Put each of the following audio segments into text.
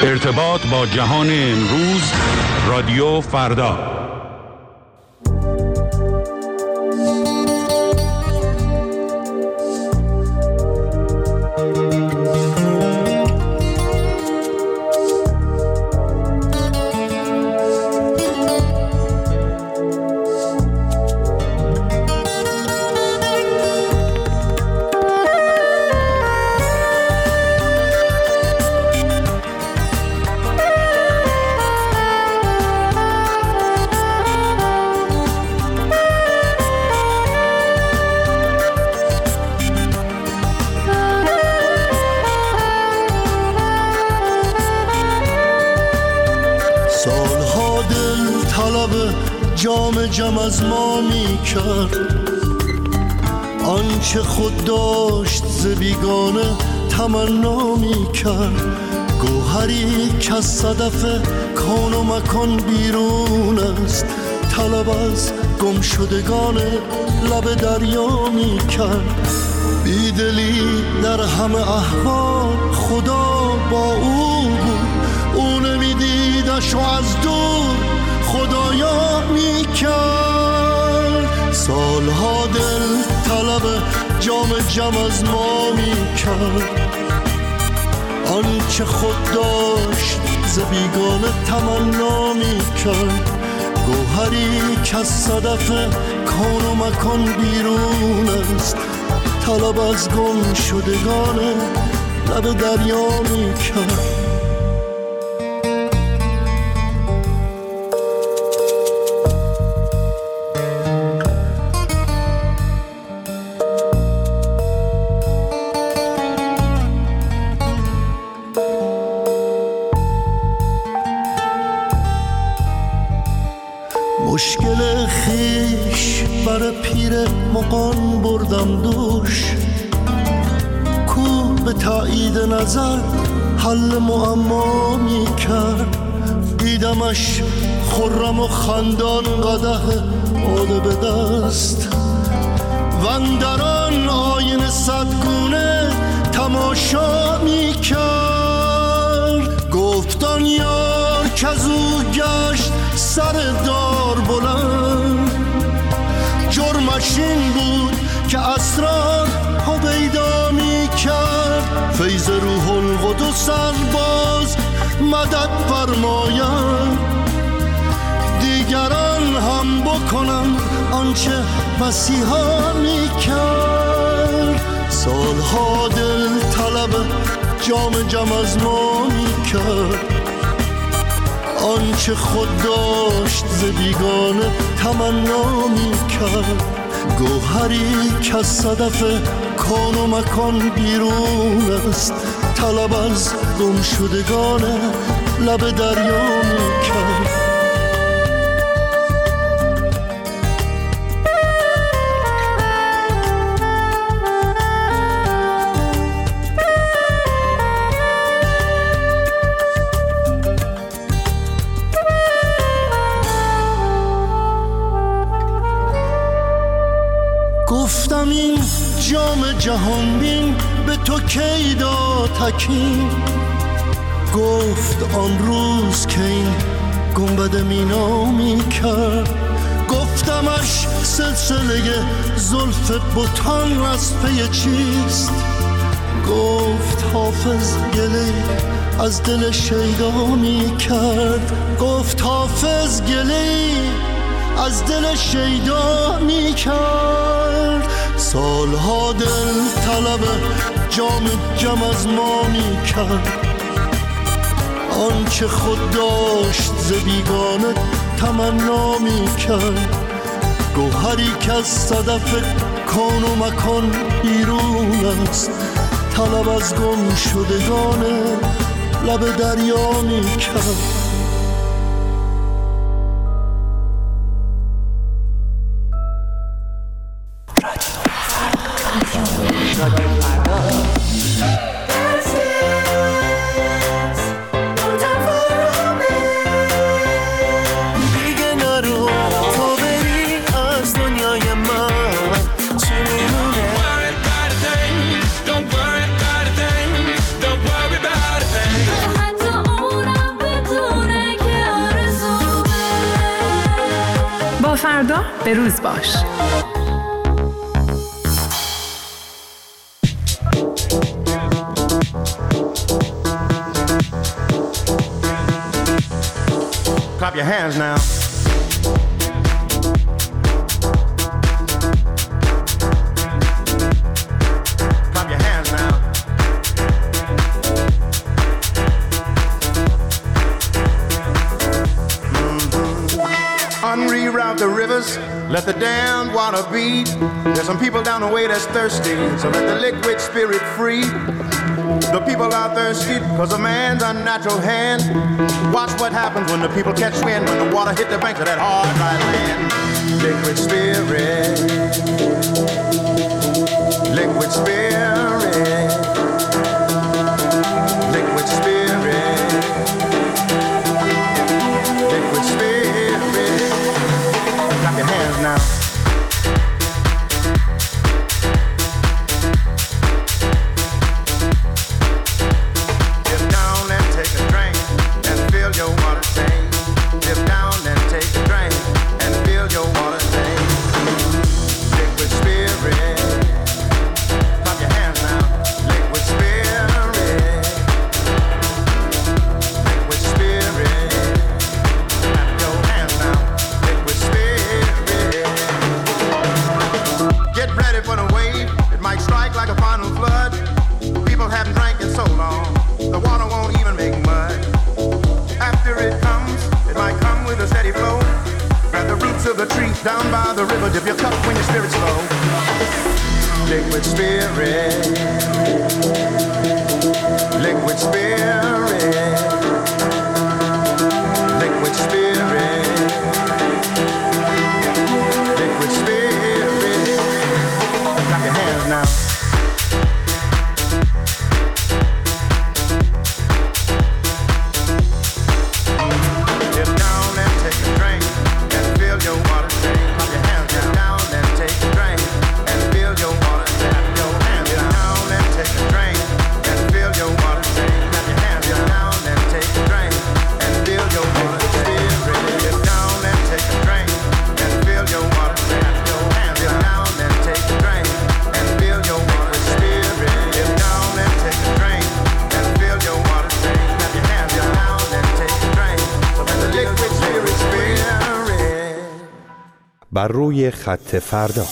ارتباط با جهان امروز، رادیو فردا. جام از ما می کرد آنچه خود داشت ز بیگانه تمنا می کرد. گوهری که از صدف کون و مکان بیرون است، طلب از گم شدگان لب دریا می کرد. بیدلی در همه احوال خدا با او بود، او نمیدیدش و از دور خدایا می کرد. سالها دل طلب جام از ما می کرد آنچه خود داشت ز بیگانه تمنا می کرد. گوهری که از صدف کون و مکان بیرون است، طلب از گم شدگان لب دریا می کرد. مشکل خیش بر پیر مغان بردم دوش، کو به تایید نظر حل معما می کرد. دیدمش خرم و خندان قدح باده به دست، و اندران آینه صدگونه تماشا می کرد. گفتان یار که از او گشت سر دار بلند، جرمش این بود که اسرار هویدا می کرد. فیض روح القدس باز مدد فرماید، دیگران هم بکنم آنچه مسیحا می کرد. سالها دل طلب جام از ما می کرد آنچه خود داشت ز بیگانه تمنا می کرد. گوهری که از صدف کون و مکان بیرون است، طلب از گم شدگان لب دریا می کرد. گفتم این جام جهان بین به تو کی داد تکین، گفت آن روز که این گنبد مینا می کرد. گفتمش سلسله زلف بتان از پی چیست، گفت حافظ گله از دل شیدا می کرد. گفت حافظ گله از دل شیدا می کرد. سالها دل طلب جام از ما می کرد آنچه خود داشت ز بیگانه تمنا می کرد. گوهری که از صدف کون و مکان بیرون است، طلب از گم شدگان لب دریا می کرد. حتی اون فردا به روز باش. Clap your hands now. Clap your hands now. Unreroute the rivers, let the damned water beat. There's some people down the way that's thirsty, so let the liquid spirit free. The people are thirsty because of man's unnatural hand. Watch what happens when the people catch wind, when the water hit the banks of that hard, dry land. Liquid spirit, liquid spirit, liquid spirit, liquid spirit. Clap your hands now. Down by the river, dip your cup when your spirit's low. Liquid spirit, liquid spirit, liquid spirit, liquid spirit. Clap your hands now. بر روی خط فردا.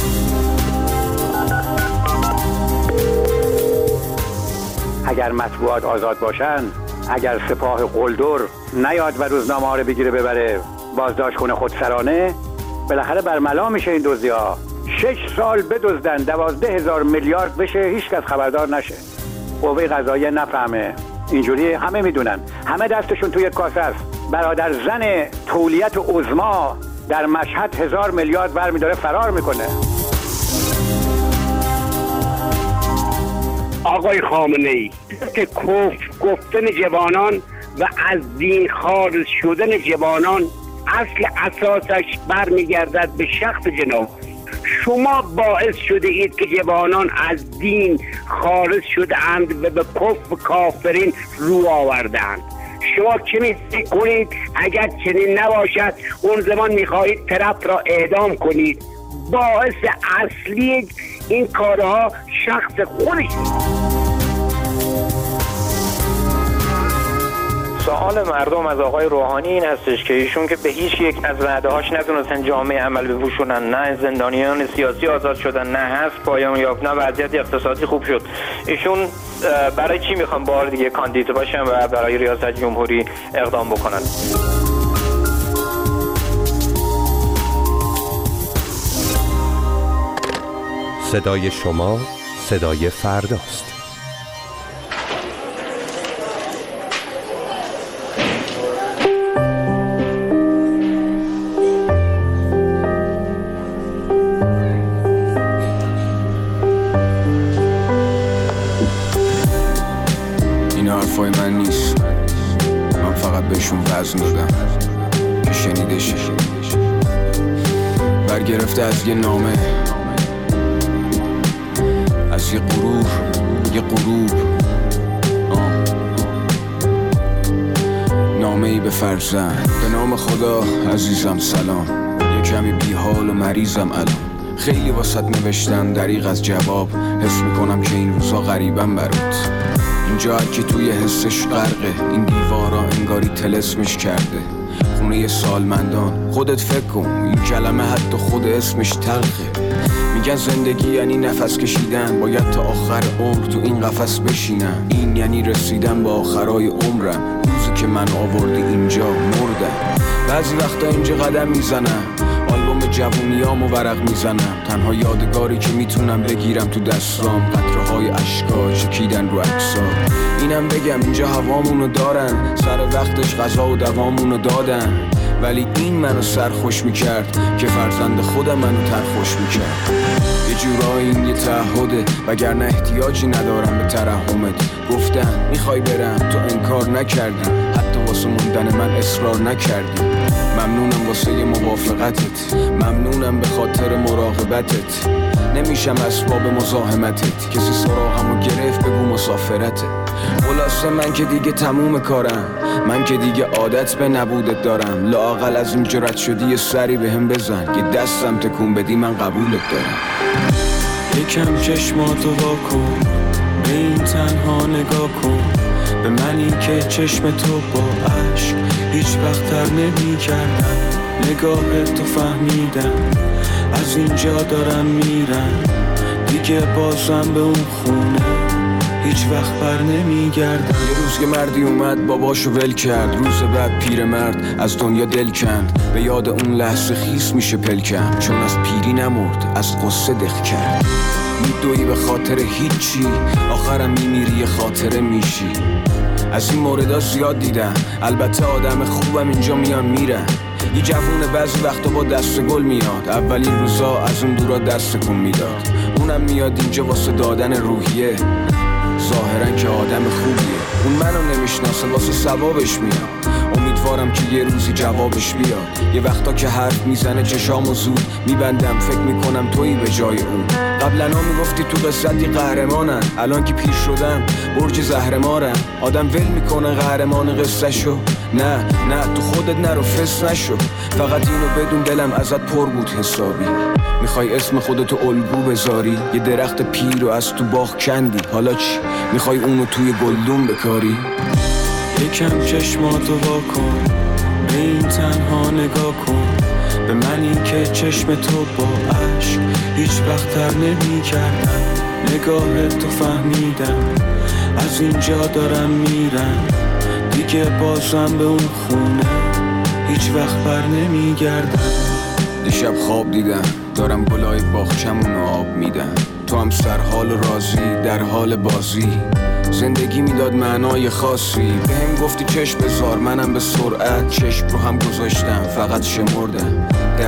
اگر مطبوعات آزاد باشن، اگر سپاه قلدر نیاد و روزنامه ها رو بگیره ببره بازداشت کنه خودسرانه، بالاخره برملا میشه این دزدی‌ها. 6 سال بدزدن 12,000 میلیارد بشه، هیچ کس خبردار نشه. قوه قضاییه نفهمه. اینجوری همه میدونن، همه دستشون توی کاسه است. برادر زن تولیت عظما در مشهد 1000 میلیارد برمی‌داره فرار میکنه. آقای خامنه‌ای که کفر گفتن جوانان و از دین خارج شدن جوانان اصل اساسش برمیگردد به شخص جناب. شما باعث شده اید که جوانان از دین خارج شده اند و به کفر کافرین رو آوردند. شما چه می‌کنید؟ اگر چنین نباشد اون زمان می‌خواهید طرف را اعدام کنید. باعث اصلی این کارها شخص خودش. سوال مردم از آقای روحانی این هستش که ایشون که به هیچ یک از وعده‌هاش نتونستن جامعه عمل بپوشونن، نه زندانیان سیاسی آزاد شدن، نه هست پایان یافت، نه وضعیت اقتصادی خوب شد. ایشون برای چی میخوان بار دیگه کاندید باشن و برای ریاست جمهوری اقدام بکنن؟ صدای شما صدای فرداست. این حرفای من نیست، من فقط بهشون وزن دادم که شنیدش. برگرفته از یه نامه، از یه غرور نامه‌ای به فرزند. به نام خدا عزیزم سلام. یه کمی بیحال و مریضم الان. خیلی واسط نوشتم دریغ از جواب، حس میکنم که این روزا غریبم برات. اینجا هرکی توی حسش غرقه، این دیوارا انگاری طلسمش کرده. خونه سالمندان، خودت فکر کن این کلمه حتی خود اسمش تلخه. میگن زندگی یعنی نفس کشیدن، باید تا آخر عمر تو این قفس بشینم. این یعنی رسیدن با آخرای عمرم، روزی که من آوردی اینجا مردم. بعضی وقتا اینجا قدم میزنم، آلبوم جوونیامو ورق میزنم. تنها یادگاری که میتونم بگیرم تو دستام، قطره‌های اشکا چکیدن رو عکسا. اینم بگم اینجا هوامونو دارن، سر وقتش غذا و دوامونو دادن. ولی این منو سرخوش میکرد که فرزند خودم منو ترخوش میکرد. یه جورایی این یه تعهده، وگرنه احتیاجی ندارم به ترحمت. گفتم میخوای برم، تو انکار نکردی، حتی واسه موندن من اصرار نکردی. ممنونم واسه یه موافقتت، ممنونم به خاطر مراقبتت. نمیشم اسباب مزاحمتت، کسی سراغمو گرفت بگو مسافرته. خلاصه من که دیگه تموم کارم، من که دیگه عادت به نبودت دارم. لااقل از این جرأت شدی یه سری بهم بزن، یه دستم تکون بدی من قبولت دارم. یکم چشماتو وا کن، به این تنها نگاه کن، به منی که چشم تو با عشق هیچ وقت تر نمی کردم. نگاهت تو فهمیدم، از اینجا دارم میرم دیگه، بازم به اون خونه هیچ وقت بر نمیگردم. یه روز که مردی اومد باباشو ول کرد، روز بعد پیرمرد از دنیا دل کند. به یاد اون لحظه خیس میشه پلکم، چون از پیری نمرد از قصه دق کرد. میدوی به خاطر هیچی، آخرم میمیری یه خاطره میشی. از این موردها زیاد دیدم، البته آدم خوبم اینجا میان میرن. یه جوونه بعضی وقتا با دست گل میاد، اولین روزا از اون دورا دست کن میداد. اونم میاد اینجا واسه دادن روحیه، ظاهرن که آدم خوبیه. اون منو نمیشناسه واسه ثوابش میاد، امیدوارم که یه روزی جوابش بیاد. یه وقتا که حرف میزنه چشامو زود میبندم، فکر میکنم تویی به جای اون. قبلا میگفتی تو قصتی قهرمانن، الان که پیر شدم برج زهرمارن. آدم ول میکنه قهرمان قصه شو، نه تو خودت نرو فس نشو. فقط اینو بدون دلم ازت پر بود حسابی. میخوای اسم خودتو الگو بذاری، یه درخت پیر رو از تو باغ کندی، حالا چی؟ میخوای اونو توی گلدون بکاری؟ یکم چشماتو وا کن، به این تنها نگاه کن، به منی که چشم تو با عشق هیچ وقت تر نمی کردم. نگاهت تو فهمیدم، از اینجا دارم میرم دیگه، بازم به اون خونه هیچ وقت بر نمی گردم. دیشب خواب دیدم دارم گلای باغچمونو آب میدم، تو هم سرحال و راضی در حال بازی. زندگی میداد معنای خاصی، به هم گفتی چشم بذار، منم به سرعت چشم رو هم گذاشتم، فقط شمردم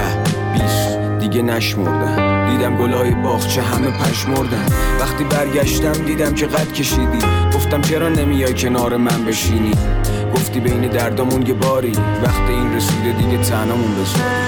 10-20 دیگه نشمردم. دیدم گلای باغچه همه پشمردن، وقتی برگشتم دیدم که قد کشیدی. گفتم چرا نمیای کنار من بشینی، گفتی بین دردامون یه باری، وقت این رسیده دیگه تنهامون بذاری.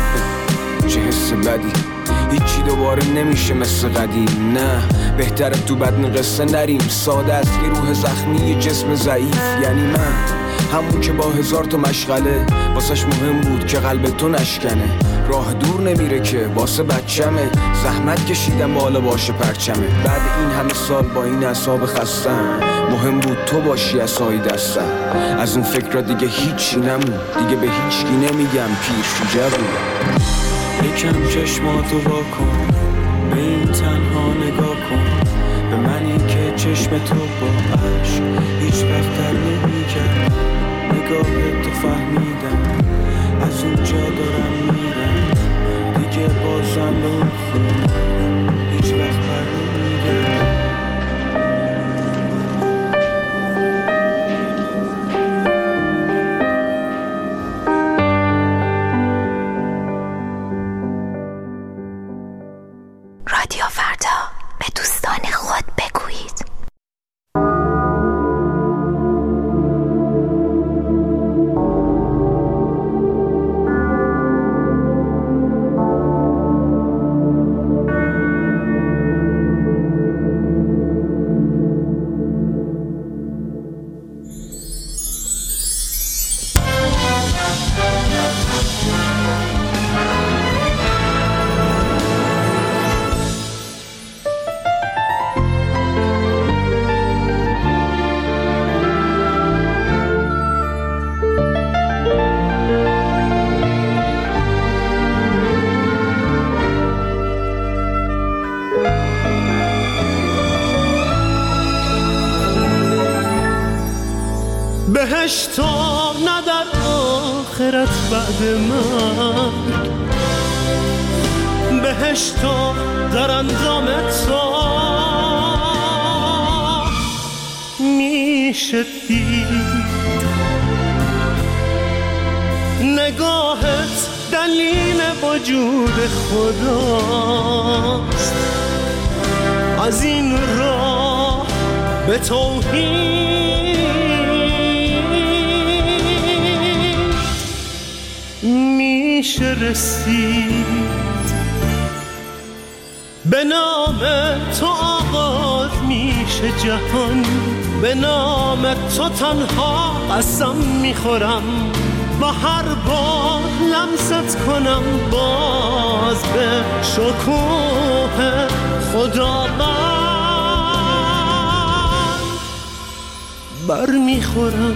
چه حس بدی، هیچی دوباره نمیشه مثل قدیم. نه بهتره تو بدن قصه نریم، ساده است یه روح زخمی یه جسم ضعیف. یعنی من همون که با 1000 تا مشغله واسش مهم بود که قلب تو نشکنه. راه دور نمیره که واسه بچمه، زحمت کشیدم بالا باشه پرچمه. بعد این همه سال با این اعصاب خستم، مهم بود تو باشی عصای دستم. از اون فکر دیگه هیچی نمون، دیگه به هیچکی نمیگم پیر شو جوون. یکم چشماتو وا کن، به این تنها نگاه کن، به منی که چشم تو با عشق هیچ وقت تر نمی کرد. نگاهت تو فهمیدم، از اونجا دارم میرم دیگه، بازم به اون خونه هیچ وقت بر نمی گردم. رادیو فردا، به دوستان خود بگویید. بهشتا نه در آخرت بعد من، بهشتا در اندام تو میشه دید. نگاهت دلیل وجود خداست، از این راه به توحید میشه رسید. به نام تو آغاز میشه جهان، به نام تو تنها قسم میخورم، با هر بار لمست کنم باز به شکوه خداوند بر میخورم.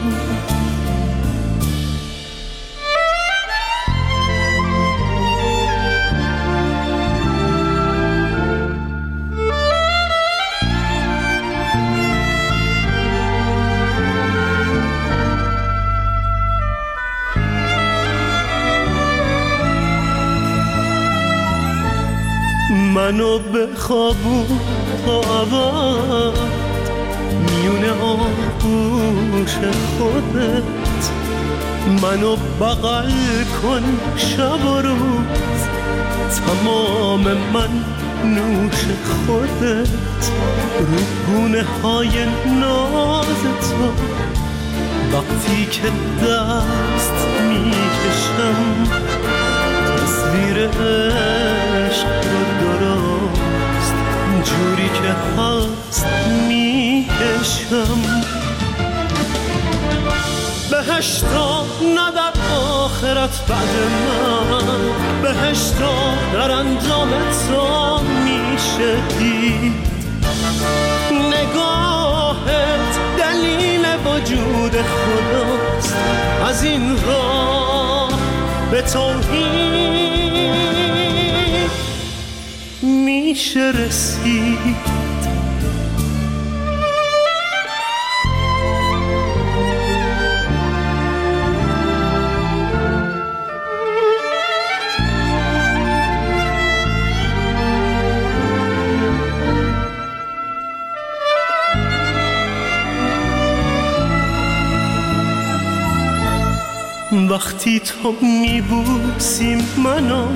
منو به خوابون آورد میونه آغوش خودت، منو بغل کن شب و روز، تمام من نوش خودت، رو گونه های ناز تو وقتی که دست میکشم، تصویر عشق رو درست جوری که هست میکشم. بهشتا نه در آخرت بعد من، بهشتا در انجام تو میشه دید. نگاهت دلیل وجود خداست، از این راه به توحید میشه رسید. وقتی تو میبوسی منو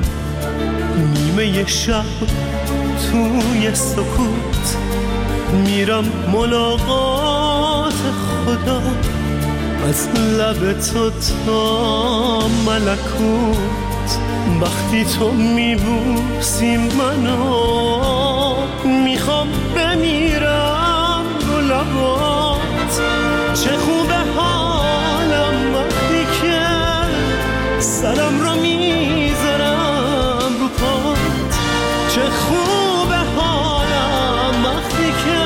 نیمه شب توی سکوت، میرم ملاقات خدا از لب تو تا ملکوت. وقتی تو میبوسی منو میخوام بمیرم رو لبات، چه خوبه حالم وقتی که سرم رو میذارم رو پات، چه خوبه حالم وقتی که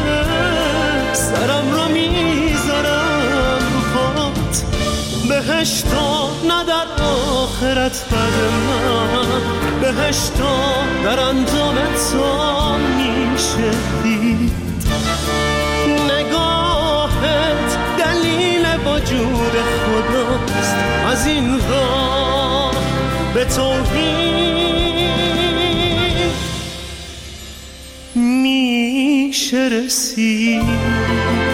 سرم رو میذارم رو پات. بهشتا نه در آخرت بعد من، بهشتا در انجام تو میشه دید. نگاهت دلیل وجود خداست، از این راه به توحید میشه رسید.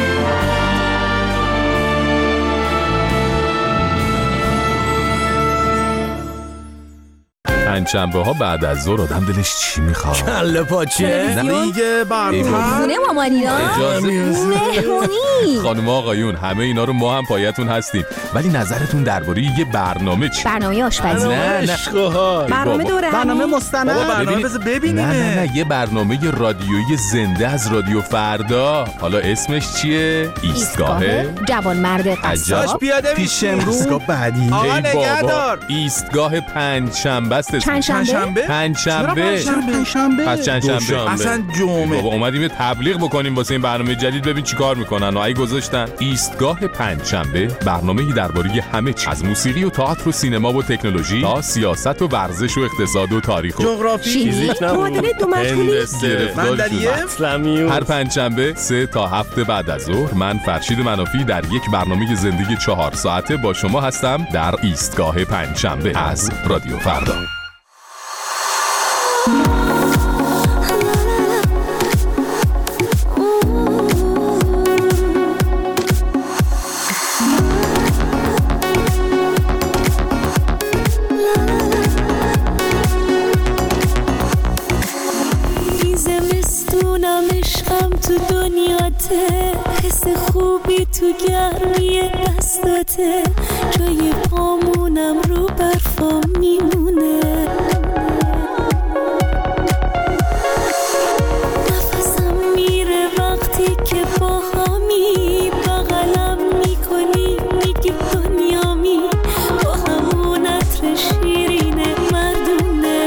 پنجشنبه ها بعد از ظهر آدم دلش چی میخواد؟ کله پاچه، دیگه خونه مامانینا، مهمونی. خانم آقایون همه اینا رو ما هم پایتون هستیم، ولی نظرتون درباره یه برنامه چی؟ برنامه آشپزی؟ نه برنامه دوره، برنامه مستند، برنامه ببینیم. نه یه برنامه رادیویی زنده از رادیو فردا. حالا اسمش چیه؟ ایستگاه جوانمرد قصاب. پیاده پیش امروز بعدی. آقا نگهدار. ایستگاه پنجشنبه است. پنجشنبه؟ پنجشنبه پس چندشنبه اصلا جمعه. بابا اومدیم تبلیغ بکنیم واسه این برنامه جدید، ببین چیکار میکنن. اگه گذاشتن ایستگاه پنجشنبه، برنامه‌ای درباره همه چیز، از موسیقی و تئاتر و سینما و تکنولوژی تا سیاست و ورزش و اقتصاد و تاریخ و جغرافی، فیزیک، معادله دو مجهولی، هر پنجشنبه 3 تا 7 بعد از ظهر من فرشید منافی در یک برنامه زندگی 4 ساعته با شما هستم در ایستگاه پنجشنبه از رادیو فردا. تو دنیاته، حس خوبی تو گرمی دستاته، جای پامونم رو برفام میمونه، نفسم میره وقتی که با همی بغلم میکنی، میگی دنیامی، با همون عطر شیرین مردونه،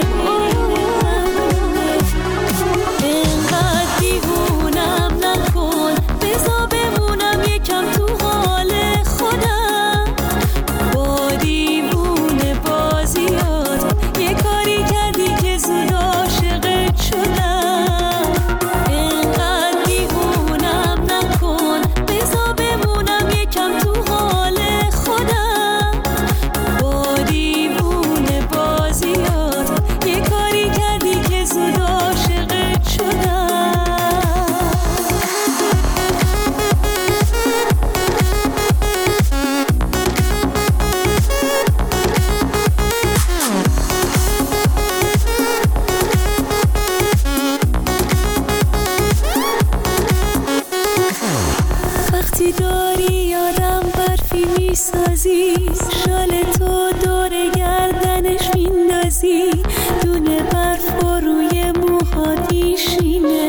شال تو دور گردنش میندازی، دونه برف و روی موهات میشینه،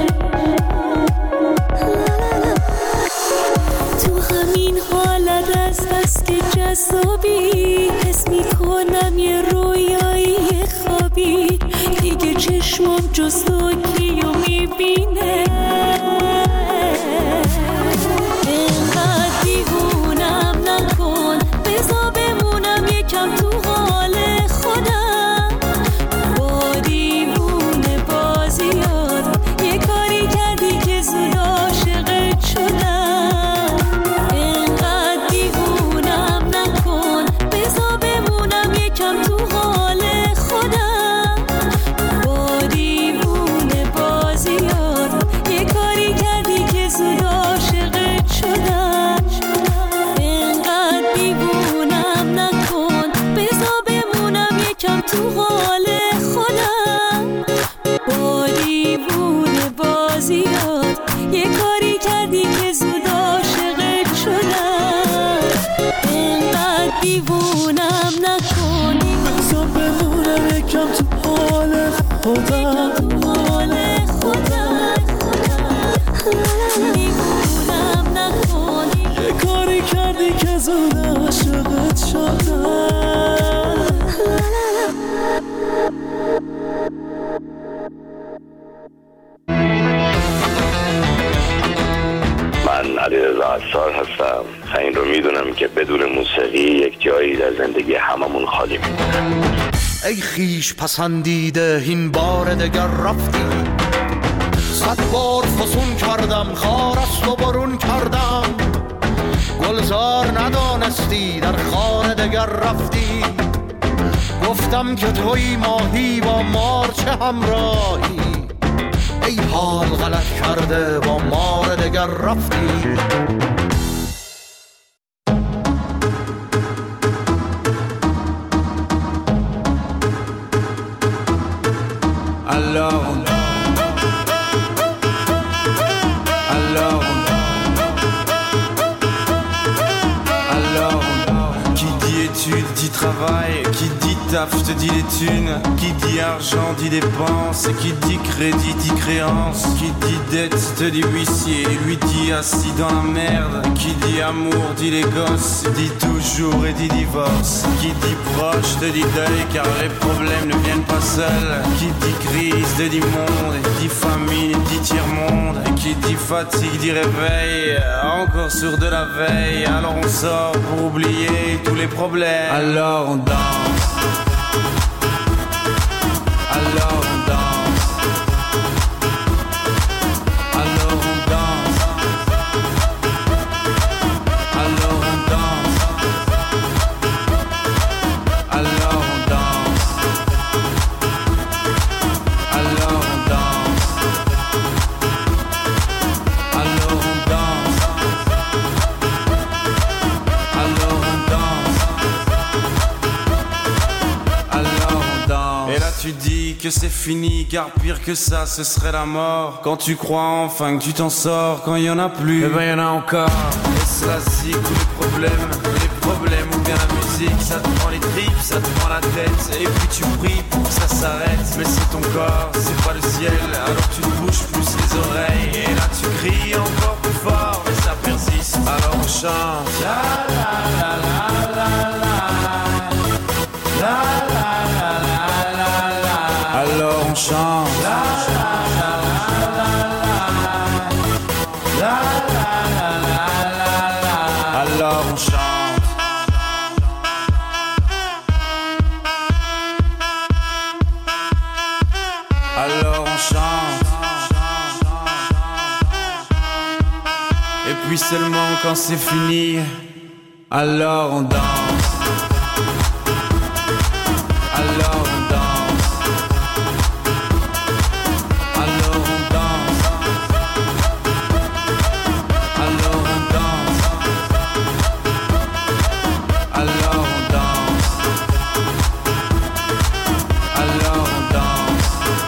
تو همین حالت از بس که جذابی، حس میکنم یه رویایی خوابی، دیگه چشمم جز تو کیو میبینه، تو حال خودم، با دیوونه بازیات یه کاری کردی که زود عاشقت شدم، اینقدر دیوونم نکن، بذار بمونم یکم تو حال خودم، با دیوونه بازیات یه کاری کردی که زود عاشقت شدم، اینقدر دیوونم نکن، بذار بمونم یکم تو حال خودم، با دیوونه بازیات یه کاری کردی که زود عاشقت شدم، اینقدر دیوونم نکن، بذار بمونم یکم تو حال خودم، دیوونم نکن، یه کاری کردی که زود عاشقت شدم. من علیرضا عصار هستم. این رو میدونم که بدون موسیقی یک جایی در زندگی هممون خالی میمونه. ای خیش پسندیده این بار دگر رفتی، 100 بار فسون کردم خار است و برون کردم، گلزار ندانستی در خار دگر رفتی، گفتم که توی ماهی با مار چه همراهی، ای حال غلط کرده با مار دگر رفتی. Alone, alone, alone. Qui dit études dit travail, qui dit taf te dit les thunes. Qui dit argent dit dépense. Qui dit crédit dit créance. Qui dit dette te dit huissier. Lui dit assis dans la merde. Qui dit amour dit les gosses. Dit toujours et dit divorce. Qui dit proche te dit deuil car les problèmes ne viennent pas seuls. Qui dit crise te dit monde. Dit famine dit tiers-monde. Qui dit fatigue dit réveil. Encore sourd de la veille. Alors on sort pour oublier tous les problèmes. Alors on danse. Alors on danse. Alors on danse. Alors on danse. Alors on danse. Alors on danse. Alors on danse. Alors on danse. Alors on danse. Et là tu dis que c'est fini, car pire que ça ce serait la mort. Quand tu crois enfin que tu t'en sors, quand il y en a plus, eh ben y en a encore. Et cela zig tous les problèmes ou bien la musique. Ça te prend les tripes, ça te prend la tête. Et puis tu pries pour que ça s'arrête. Mais c'est ton corps, c'est pas le ciel. Alors tu te bouges plus les oreilles. Et là tu cries encore plus fort, mais ça persiste. Alors on chante. La la la la la la. La la la la la la. Alors on chante. La la la la la la. La la la la la la. Alors on chante. Alors on chante. Et puis seulement quand c'est fini, alors on danse. Alors on danse. Alors on danse. Alors on danse. Alors on danse. Alors on danse.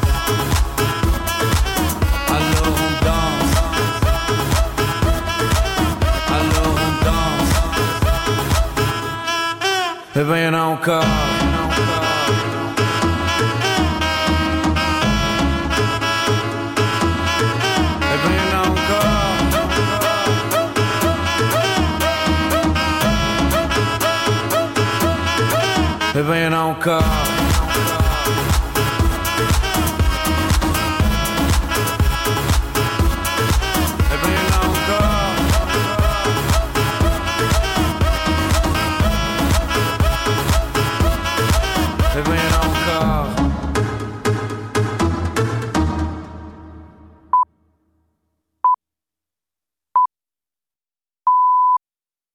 Alors on danse. Alors on danse. Eh ben y'en a encore. Eh ben y'en a encore. Eh ben y'en a encore.